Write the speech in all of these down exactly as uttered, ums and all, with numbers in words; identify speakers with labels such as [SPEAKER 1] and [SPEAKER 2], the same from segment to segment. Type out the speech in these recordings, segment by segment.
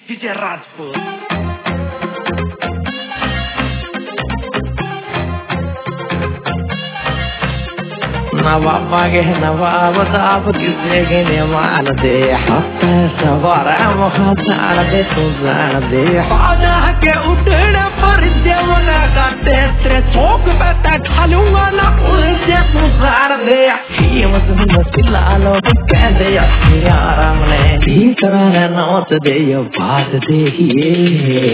[SPEAKER 1] D J Rajput. नवाब आगे नवाब दाब किसे गिने मान दे हफ्ते सवार मुखातार दे सुजान दे बाजा के उठने पर जवना काटे तेरे चौक पे ढालूंगा ना उलझे सुजार दे ये मजनू मसिला लो कह दे यारा मने दी तरह नौत दे ये बात देखिए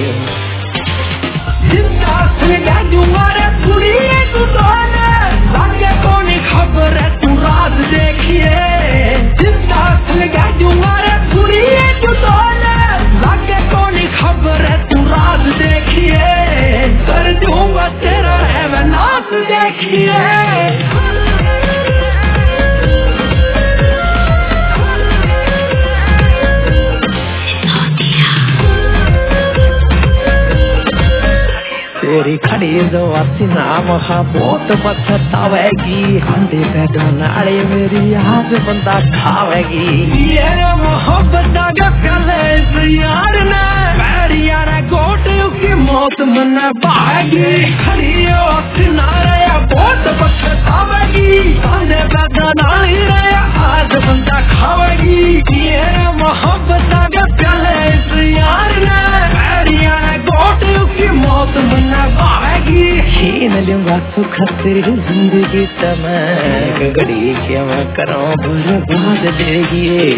[SPEAKER 1] जिंदा से गाजूंगा रे पूरी तू दोने लागे कौन खबर है तू राज देखिए जिंदा से गाजूंगा रे पूरी तू दोने लागे कौन खबर है तू राज देखिए कर दूंगा तेरा है मैं नाच देखिए तेरी खड़ी जो असीना महा बहुत पछतावेगी हंडे पे नाले मेरी आज बंदा खावेगी ये मोहब्बत का प्याले इस यार ने मेरी यार गोट की मौत मन भागी खड़ी जो असीना रे बहुत पछतावेगी हंडे पे नाले रे आज बंदा खावेगी ये मोहब्बत का प्याले इस यार ने मेरी यार गोट की मौत मन छीन लूंगा सुख तेरी जिंदगी तमक घड़ी क्या करो बर्बाद देगी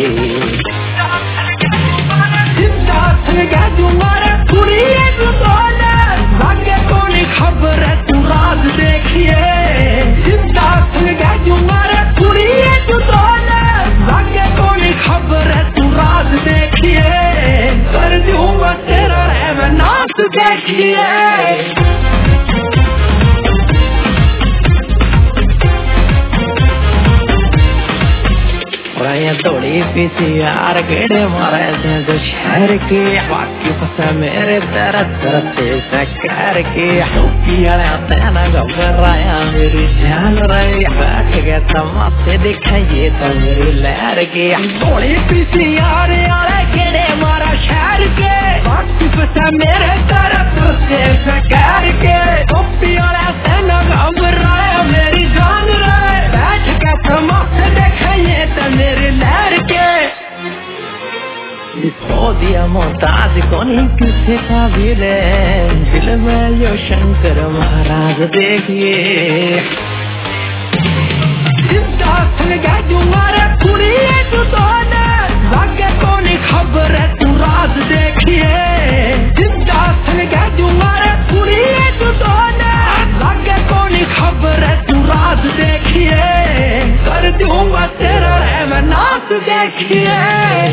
[SPEAKER 1] जिंदा से गाजूंगा रे पूरी तू दोने लागे कौन खबर है तू राज देखिए जिंदा से गाजूंगा रे पूरी तू दोने लागे कौन खबर है तू राज देखिए कर दूंगा तेरा है मैं नाच देखिए थोड़ी पीछे यार गेड़े मारे तो शहर के बाकी फसा मेरे दर्द दर्द से कर के तेना घबराया मेरी जान रही बैठ गया तमाशे दिखाइए तो मेरी लहर के थोड़ी पीछे यार यार गेड़े मारा शहर के बाकी फसा मेरे दर्द से कर के तेना घबराया मेरी जान रही बैठ गया तमाशे दिखाइए तो मेरी लहर के खो दिया मोहताज कौन किसे काबिल है दिल में यो शंकर महाराज देखिए जिंदा से गाजूंगा रे पूरी तू दोने लागे कौन खबर है तू राज देखिए जिंदा से गाजूंगा रे पूरी तू दोने लागे कौन खबर है तू राज देखिए कर दूंगा तेरा है मैं नाच देखिए